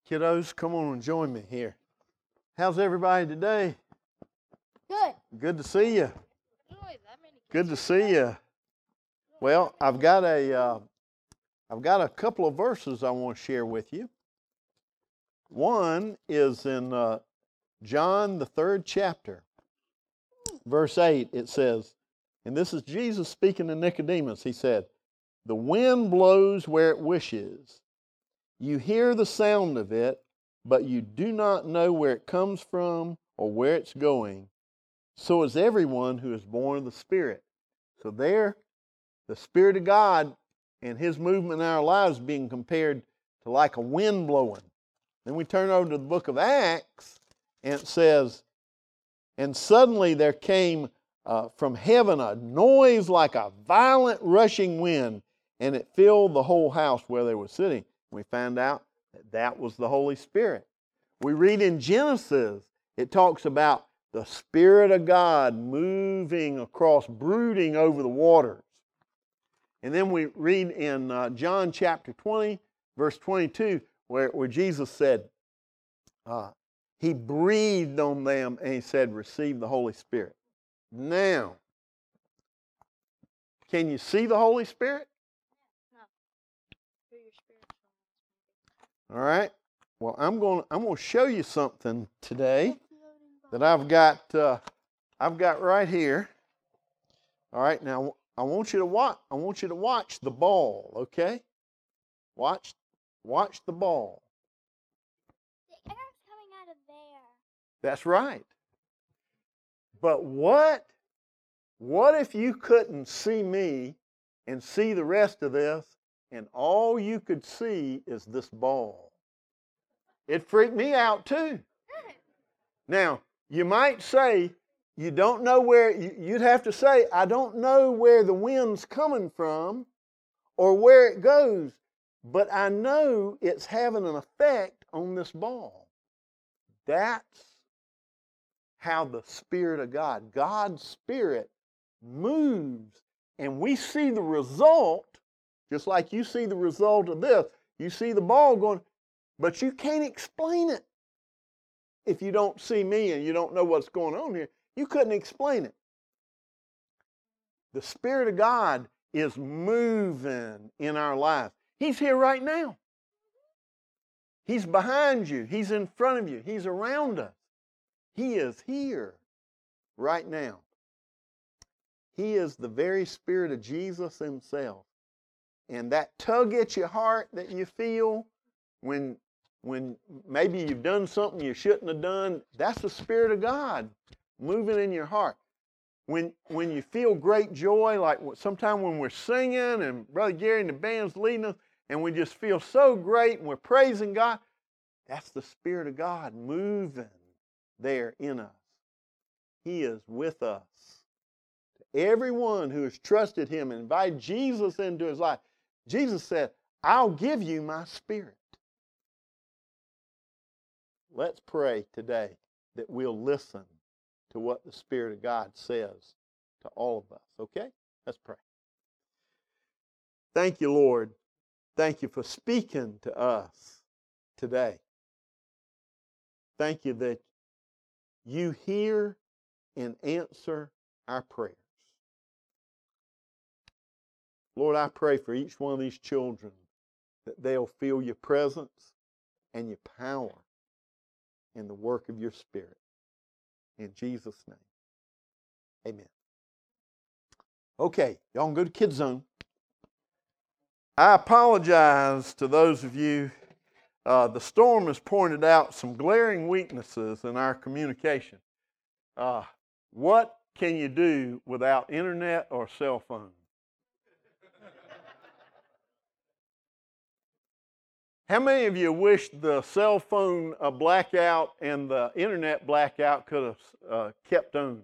Kiddos, come on and join me here. How's everybody today? Good. Good to see you. Good to see you. Well, I've got a couple of verses I want to share with you. One is in John, the 3rd chapter, verse 8. It says, and this is Jesus speaking to Nicodemus. He said, "The wind blows where it wishes. You hear the sound of it, but you do not know where it comes from or where it's going. So is everyone who is born of the Spirit." So there, the Spirit of God and His movement in our lives being compared to like a wind blowing. Then we turn over to the book of Acts, and it says, "And suddenly there came from heaven a noise like a violent rushing wind, and it filled the whole house where they were sitting." We found out that was the Holy Spirit. We read in Genesis, it talks about the Spirit of God moving across, brooding over the waters. And then we read in John chapter 20, verse 22, where Jesus said, He breathed on them and He said, "Receive the Holy Spirit." Now, can you see the Holy Spirit? No. Through your spirit. All right. Well, I'm going to show you something today that I've got right here. All right. Now I want you to watch the ball. Okay. Watch the ball. The air's coming out of there. That's right. But what if you couldn't see me and see the rest of this, and all you could see is this ball? It freaked me out too. Now, you might say, you don't know where, you'd have to say, I don't know where the wind's coming from or where it goes, but I know it's having an effect on this ball. That's how the Spirit of God, God's Spirit, moves, and we see the result, just like you see the result of this. You see the ball going, but you can't explain it. If you don't see me and you don't know what's going on here, you couldn't explain it. The Spirit of God is moving in our lives. He's here right now. He's behind you. He's in front of you. He's around us. He is here right now. He is the very Spirit of Jesus Himself. And that tug at your heart that you feel when maybe you've done something you shouldn't have done, that's the Spirit of God moving in your heart. When you feel great joy, like sometime when we're singing and Brother Gary and the band's leading us, and we just feel so great and we're praising God, that's the Spirit of God moving there in us. He is with us. Everyone who has trusted Him and invited Jesus into his life, Jesus said, "I'll give you my Spirit." Let's pray today that we'll listen to what the Spirit of God says to all of us, okay? Let's pray. Thank you, Lord. Thank you for speaking to us today. Thank you that you hear and answer our prayers. Lord, I pray for each one of these children that they'll feel your presence and your power in the work of your Spirit. In Jesus' name, amen. Okay, y'all can go to Kids Zone. I apologize to those of you. The storm has pointed out some glaring weaknesses in our communication. What can you do without internet or cell phone? How many of you wish the cell phone blackout and the internet blackout could have kept on?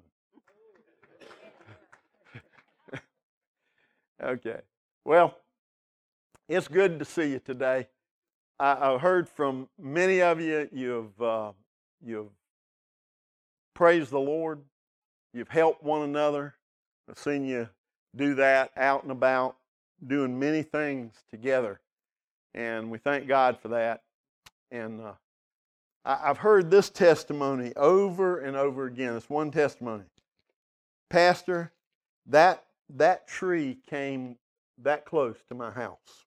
Okay. Well, it's good to see you today. I heard from many of you. You've praised the Lord. You've helped one another. I've seen you do that out and about, doing many things together. And we thank God for that. And I've heard this testimony over and over again. It's one testimony. Pastor, that tree came that close to my house.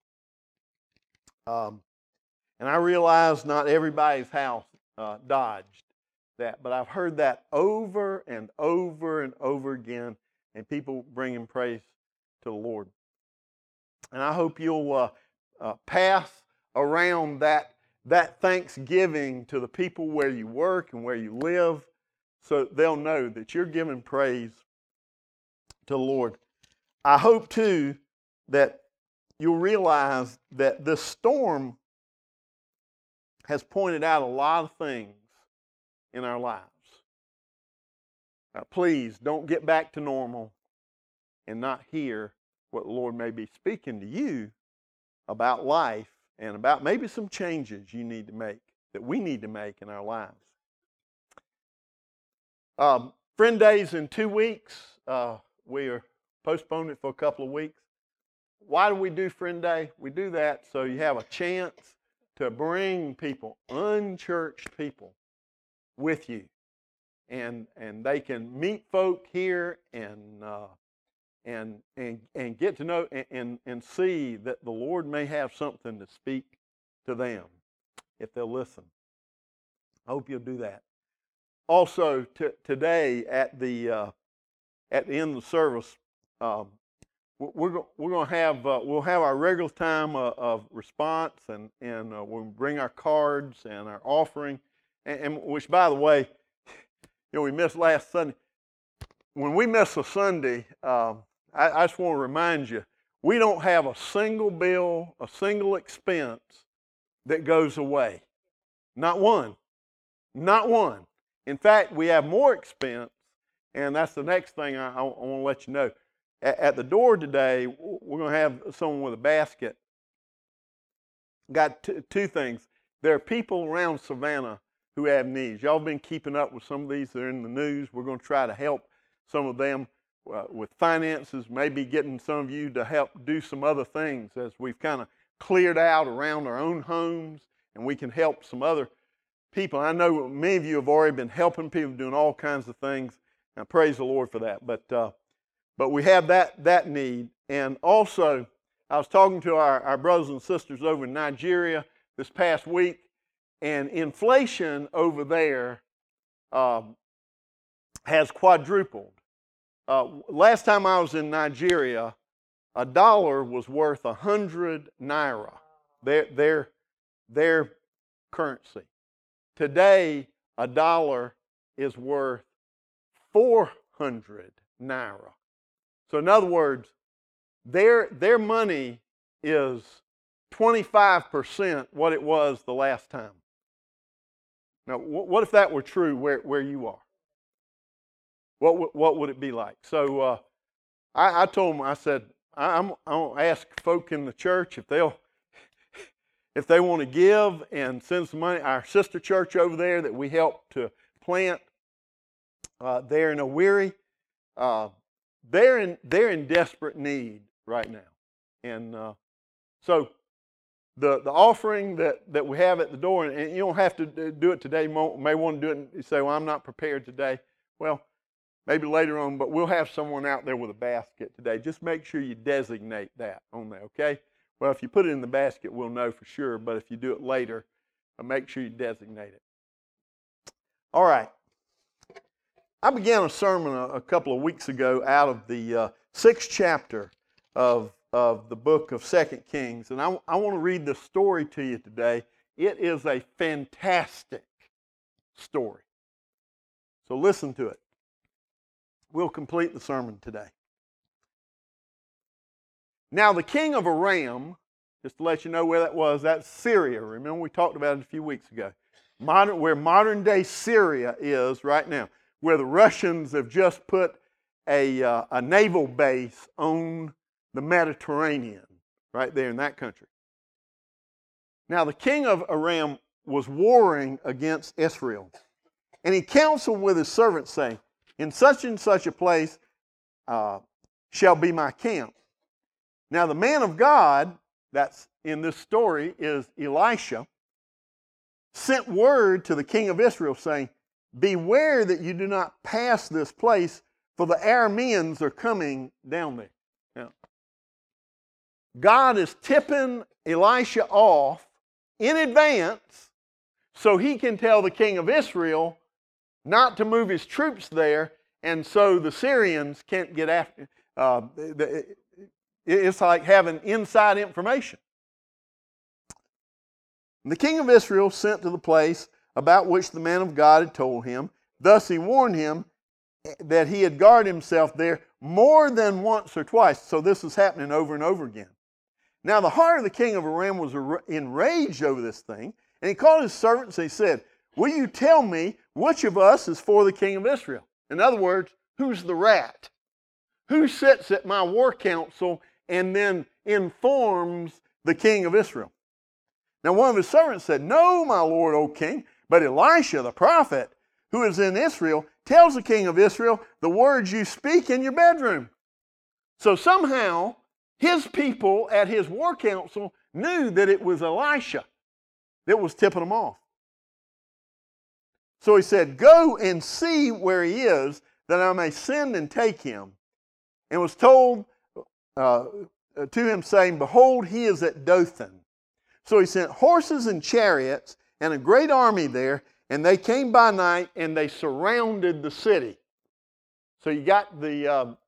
And I realize not everybody's house dodged that, but I've heard that over and over and over again, and people bringing praise to the Lord. And I hope you'll pass around that thanksgiving to the people where you work and where you live, so they'll know that you're giving praise to the Lord. I hope too that you'll realize that this storm has pointed out a lot of things in our lives. Please don't get back to normal and not hear what the Lord may be speaking to you about life and about maybe some changes you need to make, that we need to make in our lives. Friend Days in 2 weeks. We are postponing it for a couple of weeks. Why do we do Friend Day? We do that so you have a chance to bring people, unchurched people, with you, and they can meet folk here and get to know and see that the Lord may have something to speak to them if they'll listen. I hope you'll do that. Also, today at the end of the service, we're going to have we'll have our regular time of response, and we'll bring our cards and our offering, and which, by the way, we missed last Sunday. When we miss a Sunday, I just want to remind you, we don't have a single bill, a single expense that goes away. Not one. Not one. In fact, we have more expense, and that's the next thing I want to let you know. At the door today, we're going to have someone with a basket. Got two things. There are people around Savannah who have needs. Y'all been keeping up with some of these that are in the news. We're going to try to help some of them with finances, maybe getting some of you to help do some other things as we've kind of cleared out around our own homes, and we can help some other people. I know many of you have already been helping people, doing all kinds of things, and I praise the Lord for that. But we have that need. And also, I was talking to our brothers and sisters over in Nigeria this past week, and inflation over there has quadrupled. Last time I was in Nigeria, $1 was worth 100 naira, their currency. Today, $1 is worth 400 naira. So in other words, their money is 25% what it was the last time. Now, what if that were true where you are? What would it be like? So I told them, I said, I'm going to ask folk in the church if they want to give and send some money. Our sister church over there that we helped to plant there in Owerri, they're in desperate need right now. And so the offering that we have at the door, and you don't have to do it today. You may want to do it and say, well, I'm not prepared today. Well, maybe later on, but we'll have someone out there with a basket today. Just make sure you designate that on there, okay? Well, if you put it in the basket, we'll know for sure, but if you do it later, make sure you designate it. All right. I began a sermon a couple of weeks ago out of the 6th chapter of the book of 2 Kings, and I want to read the story to you today. It is a fantastic story. So listen to it. We'll complete the sermon today. Now the king of Aram, just to let you know where that was, that's Syria. Remember we talked about it a few weeks ago. Where modern day Syria is right now, where the Russians have just put a naval base on the Mediterranean, right there in that country. Now the king of Aram was warring against Israel, and he counseled with his servants, saying, in such and such a place shall be my camp. Now the man of God, that's in this story, is Elisha. sent word to the king of Israel, saying, beware that you do not pass this place, for the Arameans are coming down there. Now, God is tipping Elisha off in advance so he can tell the king of Israel not to move his troops there, and so the Syrians can't get after. It's like having inside information. And the king of Israel sent to the place about which the man of God had told him. Thus he warned him that he had guarded himself there more than once or twice. So this is happening over and over again. Now the heart of the king of Aram was enraged over this thing, and he called his servants and he said, will you tell me which of us is for the king of Israel? In other words, who's the rat? Who sits at my war council and then informs the king of Israel? Now one of his servants said, no, my lord, O king, but Elisha the prophet, who is in Israel, tells the king of Israel the words you speak in your bedroom. So somehow his people at his war council knew that it was Elisha that was tipping them off. So he said, go and see where he is, that I may send and take him. And was told to him, saying, behold, he is at Dothan. So he sent horses and chariots and a great army there, and they came by night and they surrounded the city. So you got the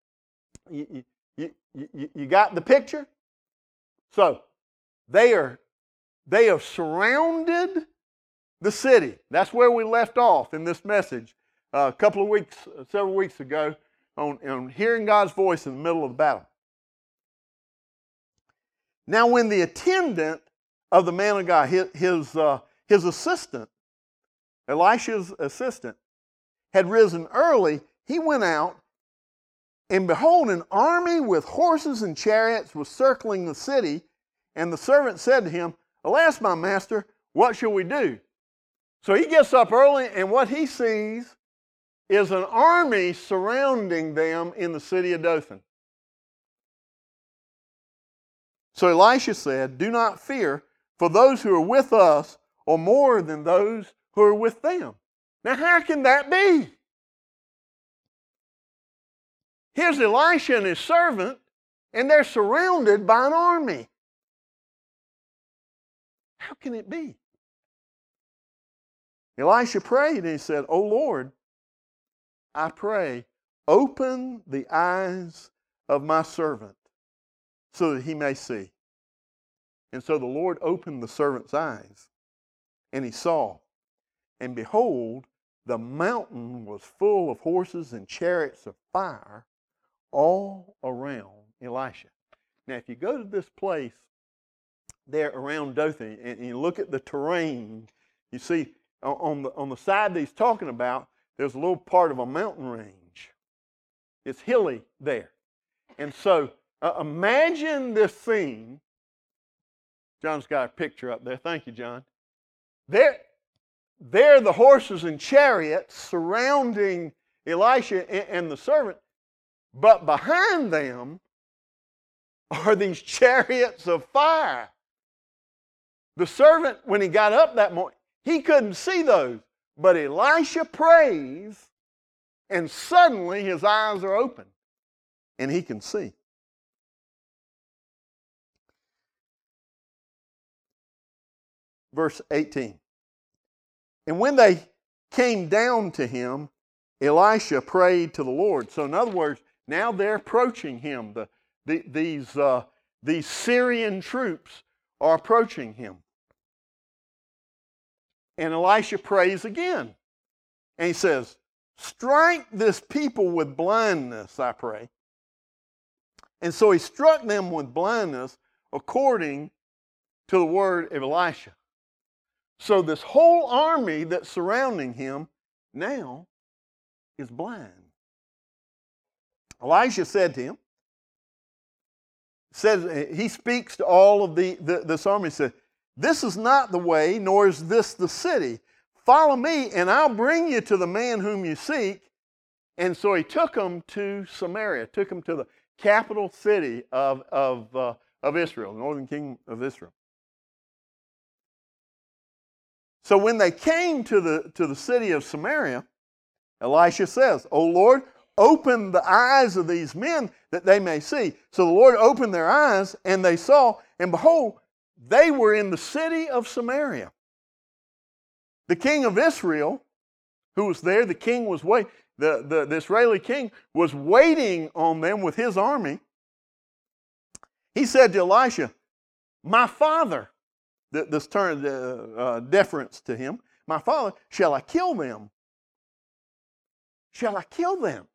you got the picture. So they have surrounded the city. That's where we left off in this message several weeks ago, on hearing God's voice in the middle of the battle. Now, when the attendant of the man of God, his assistant, Elisha's assistant, had risen early, he went out, and behold, an army with horses and chariots was circling the city, and the servant said to him, alas, my master, what shall we do? So he gets up early, and what he sees is an army surrounding them in the city of Dothan. So Elisha said, do not fear, for those who are with us are more than those who are with them. Now how can that be? Here's Elisha and his servant, and they're surrounded by an army. How can it be? Elisha prayed and he said, O Lord, I pray, open the eyes of my servant so that he may see. And so the Lord opened the servant's eyes, and he saw. And behold, the mountain was full of horses and chariots of fire all around Elisha. Now, if you go to this place there around Dothan and you look at the terrain, you see on the side that he's talking about, there's a little part of a mountain range. It's hilly there. And so imagine this scene. John's got a picture up there. Thank you, John. There the horses and chariots surrounding Elisha and the servant, but behind them are these chariots of fire. The servant, when he got up that morning, he couldn't see those, but Elisha prays, and suddenly his eyes are open, and he can see. Verse 18. And when they came down to him, Elisha prayed to the Lord. So in other words, now they're approaching him. These Syrian troops are approaching him. And Elisha prays again. And he says, strike this people with blindness, I pray. And so he struck them with blindness according to the word of Elisha. So this whole army that's surrounding him now is blind. Elisha said to him, he speaks to all of this army, said, this is not the way, nor is this the city. Follow me, and I'll bring you to the man whom you seek. And so he took them to Samaria, took them to the capital city of Israel, the northern kingdom of Israel. So when they came to the city of Samaria, Elisha says, "O Lord, open the eyes of these men that they may see." So the Lord opened their eyes, and they saw, and behold, they were in the city of Samaria. The king of Israel, who was there, the king was waiting. The Israeli king was waiting on them with his army. He said to Elisha, "My father," this turned deference to him, "my father, shall I kill them? Shall I kill them?"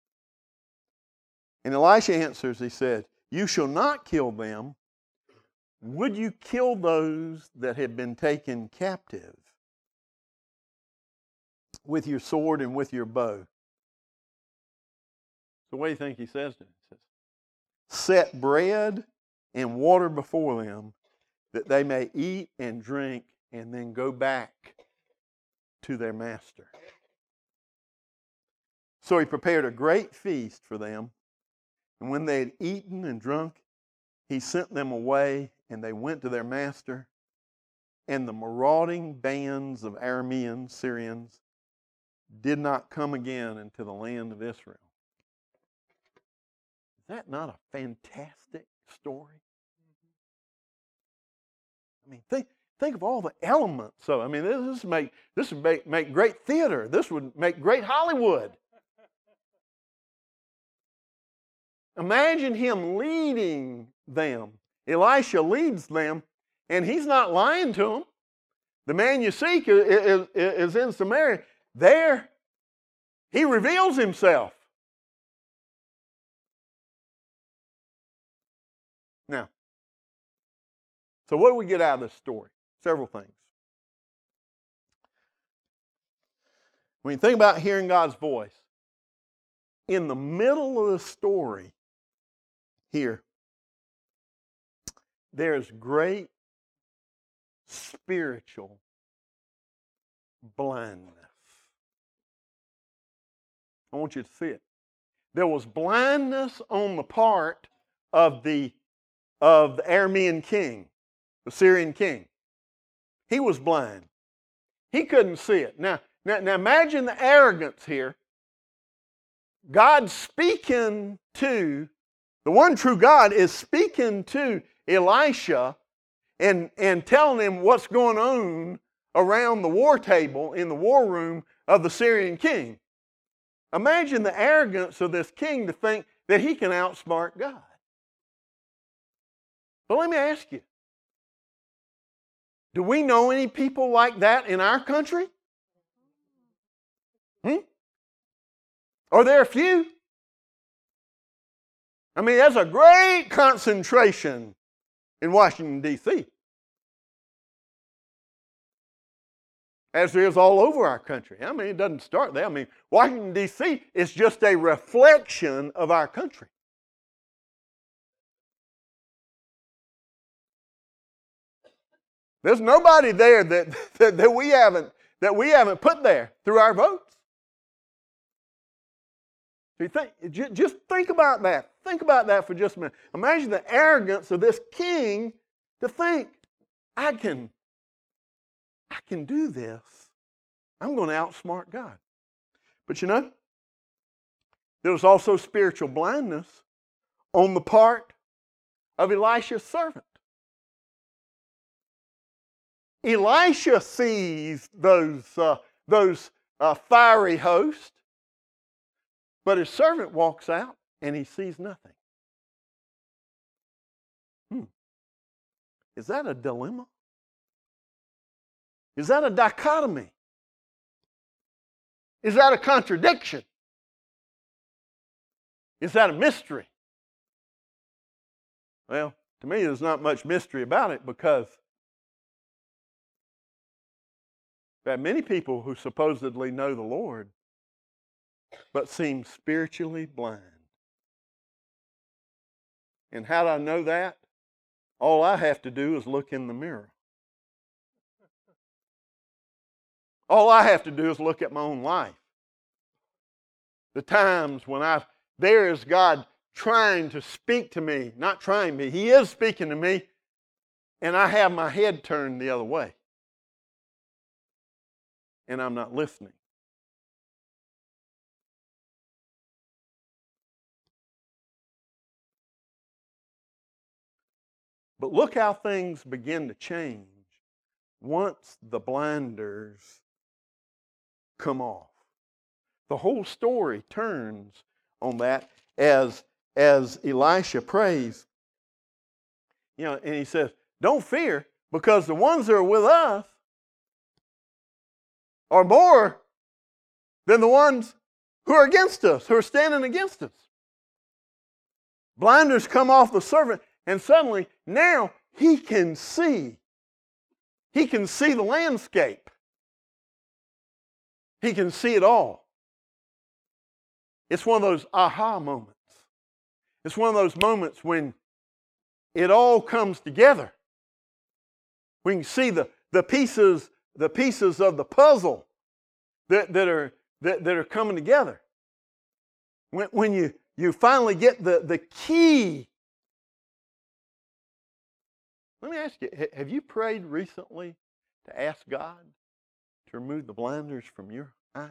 And Elisha answers, he said, "You shall not kill them. Would you kill those that have been taken captive with your sword and with your bow?" So what do you think he says to him? He says, "Set bread and water before them, that they may eat and drink, and then go back to their master." So he prepared a great feast for them, and when they had eaten and drunk, he sent them away, and they went to their master. And the marauding bands of Arameans, Syrians, did not come again into the land of Israel. Is that not a fantastic story? I mean, think of all the elements. So, I mean, this would make great theater. This would make great Hollywood. Imagine him leading them. Elisha leads them, and he's not lying to them. The man you seek is in Samaria. There, he reveals himself. Now, so what do we get out of this story? Several things. When you think about hearing God's voice, in the middle of the story here, there's great spiritual blindness. I want you to see it. There was blindness on the part of the Aramean king, the Syrian king. He was blind. He couldn't see it. Now imagine the arrogance here. God's speaking to, the one true God is speaking to Elisha and telling him what's going on around the war table in the war room of the Syrian king. Imagine the arrogance of this king to think that he can outsmart God. But let me ask you, do we know any people like that in our country? Are there a few? I mean, there's a great concentration in Washington, D.C., as there is all over our country. I mean, it doesn't start there. I mean, Washington, D.C. is just a reflection of our country. There's nobody there that we haven't put there through our votes. So just think about that. Think about that for just a minute. Imagine the arrogance of this king to think, I can do this. I'm going to outsmart God. But you know, there was also spiritual blindness on the part of Elisha's servant. Elisha sees those fiery hosts, but his servant walks out and he sees nothing. Is that a dilemma? Is that a dichotomy? Is that a contradiction? Is that a mystery? Well, to me, there's not much mystery about it, because there are many people who supposedly know the Lord but seem spiritually blind. And how do I know that? All I have to do is look in the mirror. All I have to do is look at my own life. The times when there is God trying to speak to me, not trying me, He is speaking to me, and I have my head turned the other way. and I'm not listening. But look how things begin to change once the blinders come off. The whole story turns on that as Elisha prays. You know, and he says, don't fear, because the ones that are with us are more than the ones who are against us, who are standing against us. Blinders come off the servant, and suddenly, now, he can see. He can see the landscape. He can see it all. It's one of those aha moments. It's one of those moments when it all comes together. We can see the pieces of the puzzle that are coming together. When you finally get the key. Let me ask you, have you prayed recently to ask God to remove the blinders from your eyes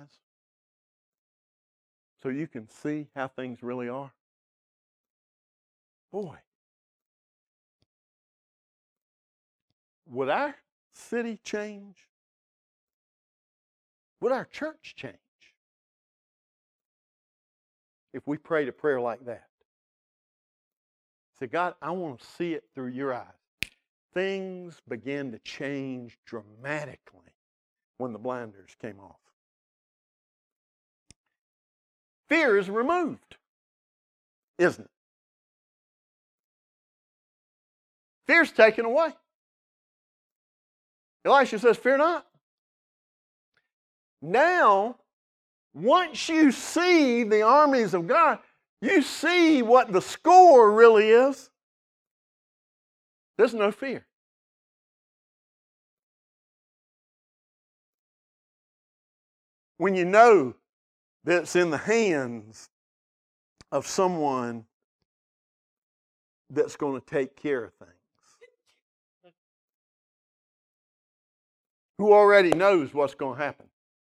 so you can see how things really are? Boy, would our city change? Would our church change if we prayed a prayer like that? Say, God, I want to see it through your eyes. Things began to change dramatically when the blinders came off. Fear is removed, isn't it? Fear's taken away. Elisha says, fear not. Now, once you see the armies of God, you see what the score really is. There's no fear. When you know that it's in the hands of someone that's going to take care of things, who already knows what's going to happen.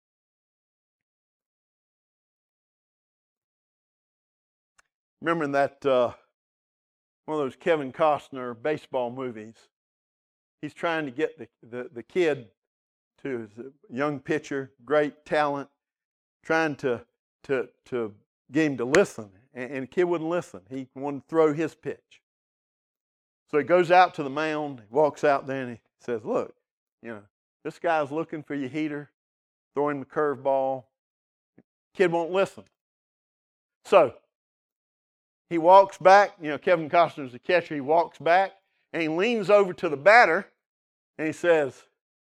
Remember in that one of those Kevin Costner baseball movies, he's trying to get the kid to his young pitcher, great talent, trying to get him to listen, and the kid wouldn't listen. He wanted to throw his pitch. So he goes out to the mound, he walks out there, and he says, look, this guy's looking for your heater, throw him the curveball. Kid won't listen. So he walks back, Kevin Costner's the catcher, he walks back, and he leans over to the batter, and he says,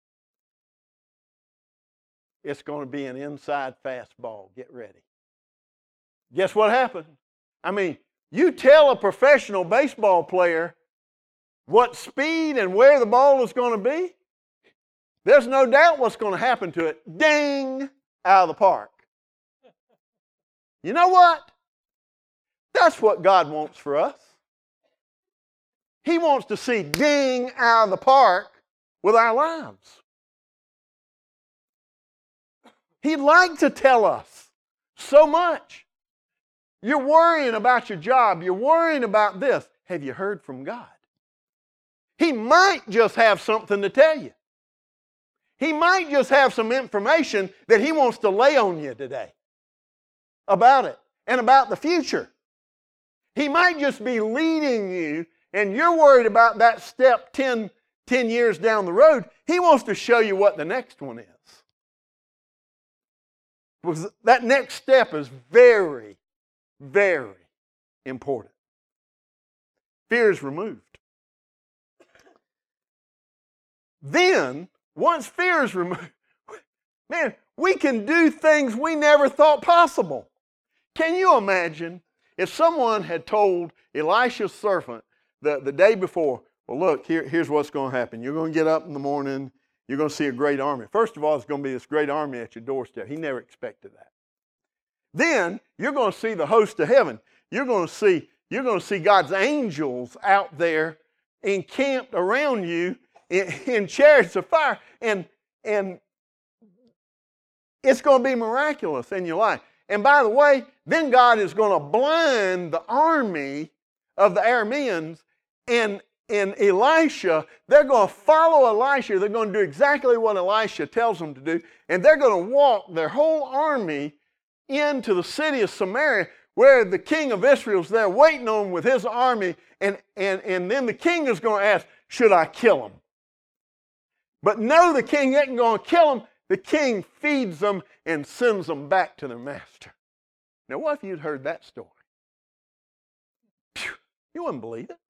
it's going to be an inside fastball. Get ready. Guess what happened? I mean, you tell a professional baseball player what speed and where the ball is going to be, there's no doubt what's going to happen to it. Ding! Out of the park. You know what? That's what God wants for us. He wants to see ding out of the park with our lives. He'd like to tell us so much. You're worrying about your job. You're worrying about this. Have you heard from God? He might just have something to tell you. He might just have some information that he wants to lay on you today about it and about the future. He might just be leading you, and you're worried about that step 10 years down the road. He wants to show you what the next one is. Because that next step is very, very important. Fear is removed. Then, once fear is removed, man, we can do things we never thought possible. Can you imagine if someone had told Elisha's servant the day before, well, look, here's what's going to happen. You're going to get up in the morning, you're going to see a great army. First of all, it's going to be this great army at your doorstep. He never expected that. Then, you're going to see the host of heaven. You're going to see God's angels out there encamped around you in chariots of fire. And It's going to be miraculous in your life. And by the way, then God is going to blind the army of the Arameans, and Elisha, they're going to follow Elisha. They're going to do exactly what Elisha tells them to do, and they're going to walk their whole army into the city of Samaria, where the king of Israel's there waiting on them with his army, and then the king is going to ask, should I kill him? But no, the king isn't going to kill them. The king feeds them and sends them back to their master. Now, what if you'd heard that story? Phew, you wouldn't believe it.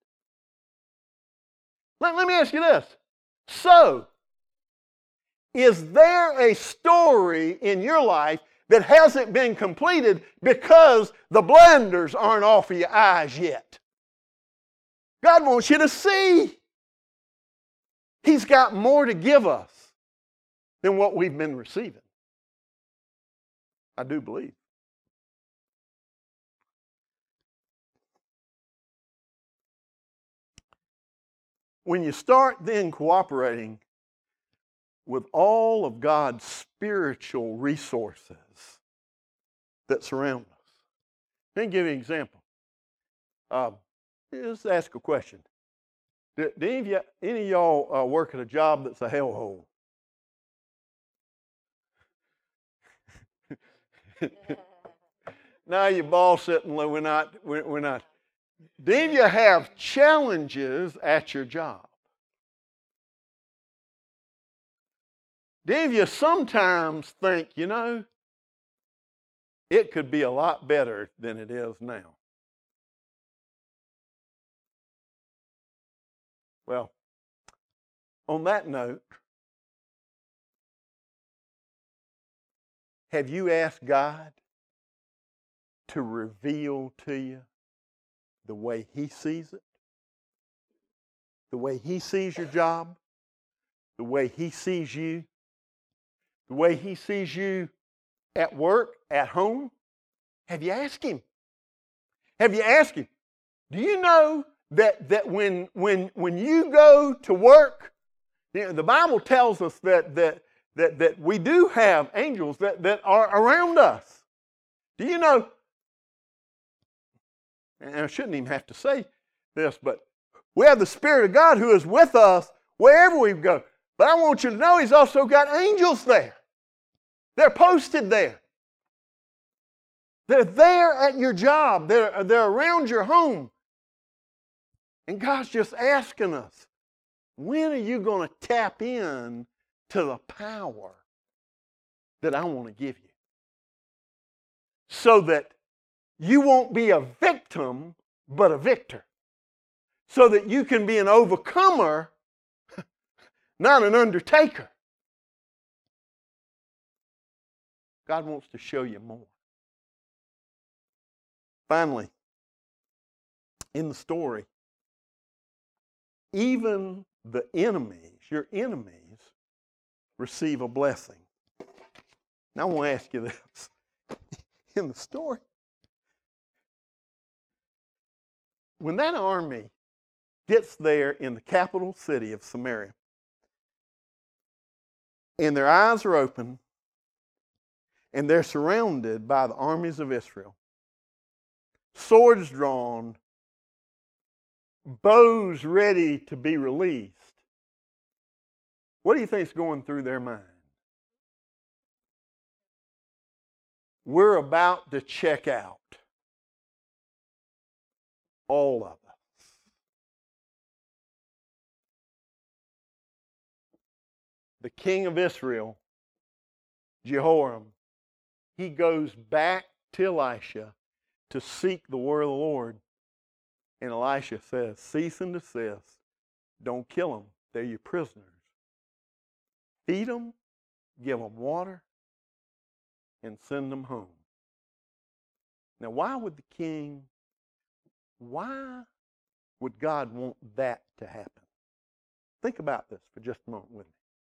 Let me ask you this. So, is there a story in your life that hasn't been completed because the blinders aren't off of your eyes yet? God wants you to see. He's got more to give us than what we've been receiving. I do believe. When you start then cooperating with all of God's spiritual resources that surround us. Let me give you an example. Just ask a question. Do any of y'all work at a job that's a hellhole? Now your boss sitting, we're not. Do any of you have challenges at your job? Do any of you sometimes think, it could be a lot better than it is now? Well, on that note, have you asked God to reveal to you the way He sees it? The way He sees your job? The way He sees you? The way He sees you at work, at home? Have you asked Him? Have you asked Him? Do you know that when you go to work, the Bible tells us that we do have angels that are around us. Do you know? And I shouldn't even have to say this, but we have the Spirit of God who is with us wherever we go. But I want you to know He's also got angels there. They're posted there. They're there at your job. They're around your home. And God's just asking us, when are you going to tap in to the power that I want to give you? So that you won't be a victim, but a victor. So that you can be an overcomer, not an undertaker. God wants to show you more. Finally, in the story, even the enemies, your enemies, receive a blessing. Now I want to ask you this. In the story, when that army gets there in the capital city of Samaria, and their eyes are open, and they're surrounded by the armies of Israel, swords drawn, bows ready to be released, what do you think is going through their mind? We're about to check out. All of us. The king of Israel, Jehoram, he goes back to Elisha to seek the word of the Lord. And Elisha says, cease and desist. Don't kill them. They're your prisoners. Feed them, give them water, and send them home. Now, why would God want that to happen? Think about this for just a moment with me.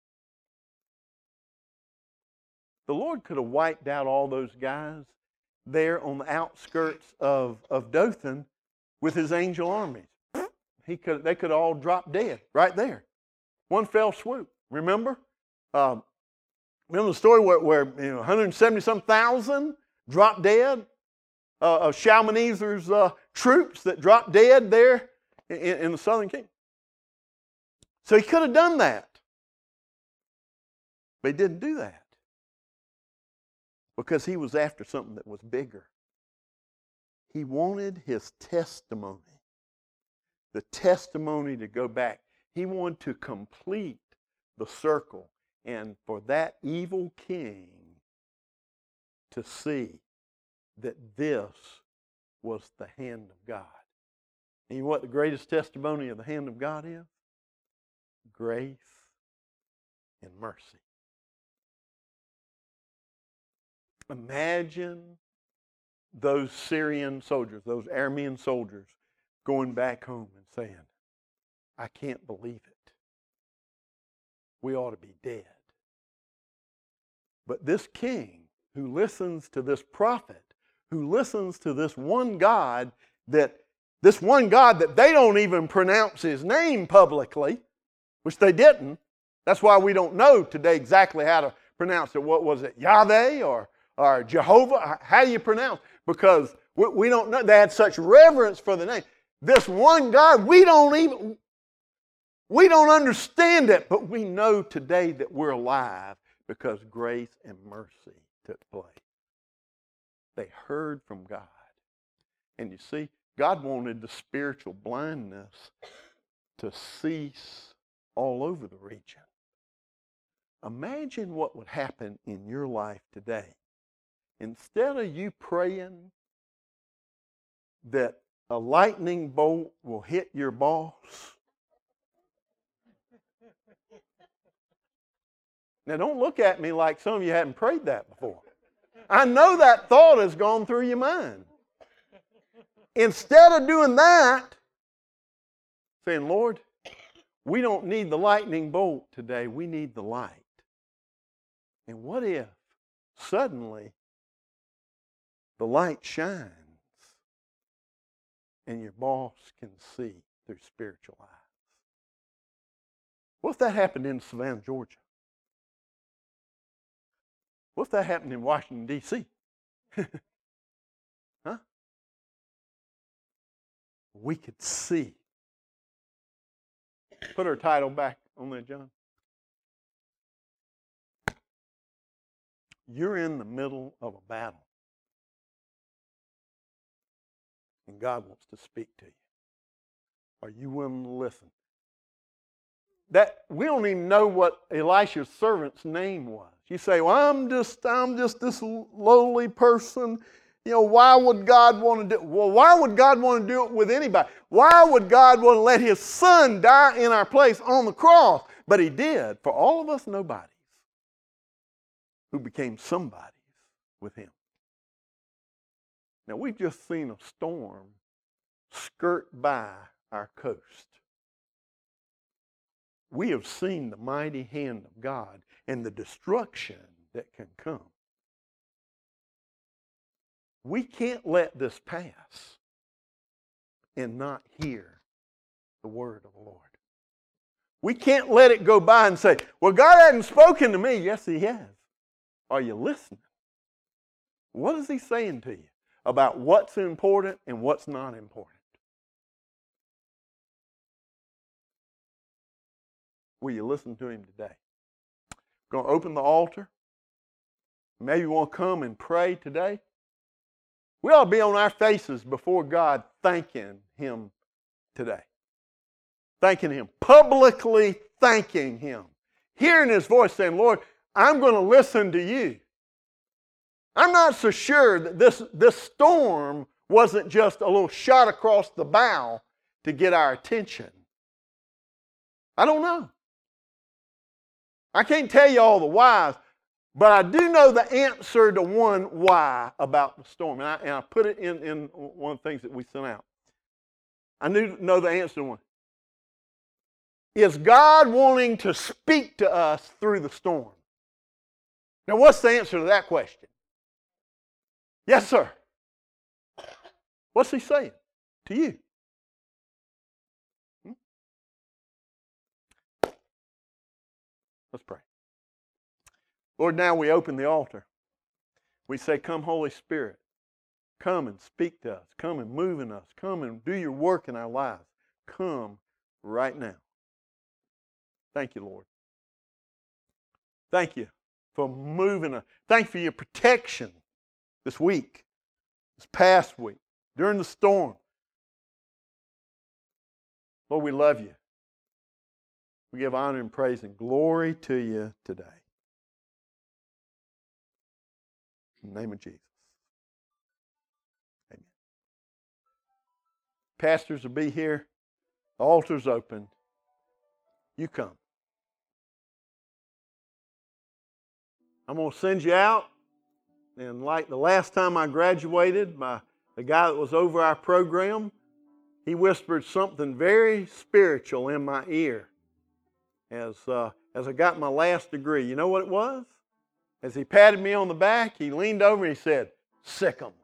The Lord could have wiped out all those guys there on the outskirts of Dothan with His angel armies. They could all drop dead right there. One fell swoop. Remember? Remember the story where 170-some thousand dropped dead of Shalmaneser's troops that dropped dead there in the southern kingdom? So he could have done that. But he didn't do that. Because he was after something that was bigger. He wanted his testimony. The testimony to go back. He wanted to complete the circle. And for that evil king to see that this was the hand of God. And you know what the greatest testimony of the hand of God is? Grace and mercy. Imagine those Syrian soldiers, those Aramean soldiers, going back home and saying, I can't believe it. We ought to be dead. But this king who listens to this prophet, who listens to this one God that they don't even pronounce his name publicly, which they didn't. That's why we don't know today exactly how to pronounce it. What was it, Yahweh or Jehovah? How do you pronounce? Because we don't know. They had such reverence for the name. This one God, we don't understand it, but we know today that we're alive because grace and mercy took place. They heard from God. And you see, God wanted the spiritual blindness to cease all over the region. Imagine what would happen in your life today. Instead of you praying that a lightning bolt will hit your boss, now don't look at me like some of you hadn't prayed that before. I know that thought has gone through your mind. Instead of doing that, saying, Lord, we don't need the lightning bolt today, we need the light. And what if suddenly the light shines and your boss can see through spiritual eyes? What if that happened in Savannah, Georgia? What if that happened in Washington, D.C.? Huh? We could see. Put our title back on there, John. You're in the middle of a battle. And God wants to speak to you. Are you willing to listen? That we don't even know what Elisha's servant's name was. You say, well, I'm just this lowly person. You know, why would God want to do it? Well, why would God want to do it with anybody? Why would God want to let his son die in our place on the cross? But he did for all of us nobodies who became somebodies with him. Now, we've just seen a storm skirt by our coast. We have seen the mighty hand of God and the destruction that can come. We can't let this pass and not hear the word of the Lord. We can't let it go by and say, well, God hasn't spoken to me. Yes, he has. Are you listening? What is he saying to you about what's important and what's not important? Will you listen to him today? We're going to open the altar. Maybe you want to come and pray today. We ought to be on our faces before God thanking him today. Thanking him. Publicly thanking him. Hearing his voice saying, Lord, I'm going to listen to you. I'm not so sure that this storm wasn't just a little shot across the bow to get our attention. I don't know. I can't tell you all the whys, but I do know the answer to one why about the storm. And I put it in one of the things that we sent out. I know the answer to one. Is God wanting to speak to us through the storm? Now, what's the answer to that question? Yes, sir. What's he saying to you? Let's pray. Lord, now we open the altar. We say, come, Holy Spirit. Come and speak to us. Come and move in us. Come and do your work in our lives. Come right now. Thank you, Lord. Thank you for moving us. Thank you for your protection this week, this past week, during the storm. Lord, we love you. We give honor and praise and glory to you today. In the name of Jesus. Amen. Pastors will be here. The altar's open. You come. I'm going to send you out. And like the last time I graduated, the guy that was over our program, he whispered something very spiritual in my ear as I got my last degree. You know what it was? As he patted me on the back, he leaned over and he said, sick 'em.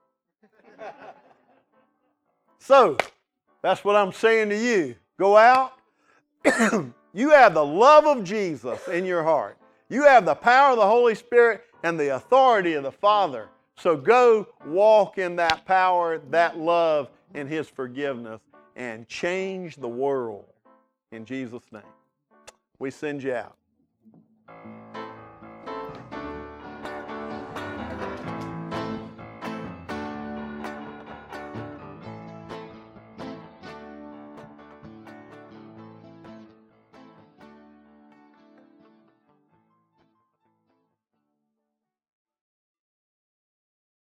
So, that's what I'm saying to you. Go out. You have the love of Jesus in your heart. You have the power of the Holy Spirit and the authority of the Father. So go walk in that power, that love, and His forgiveness, and change the world. In Jesus' name. We send you out.